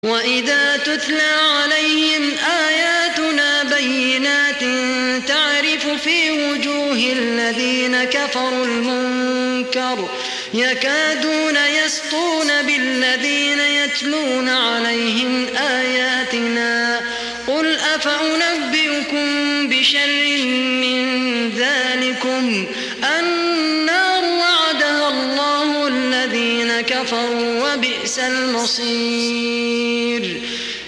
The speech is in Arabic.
وإذا تتلى عليهم آياتنا بينات تعرف في وجوه الذين كفروا المنكر يكادون يسطون بالذين يتلون عليهم آياتنا قل أفأنبئكم بشر من ذلكم النار وعدها الله الذين كفروا وبئس المصير.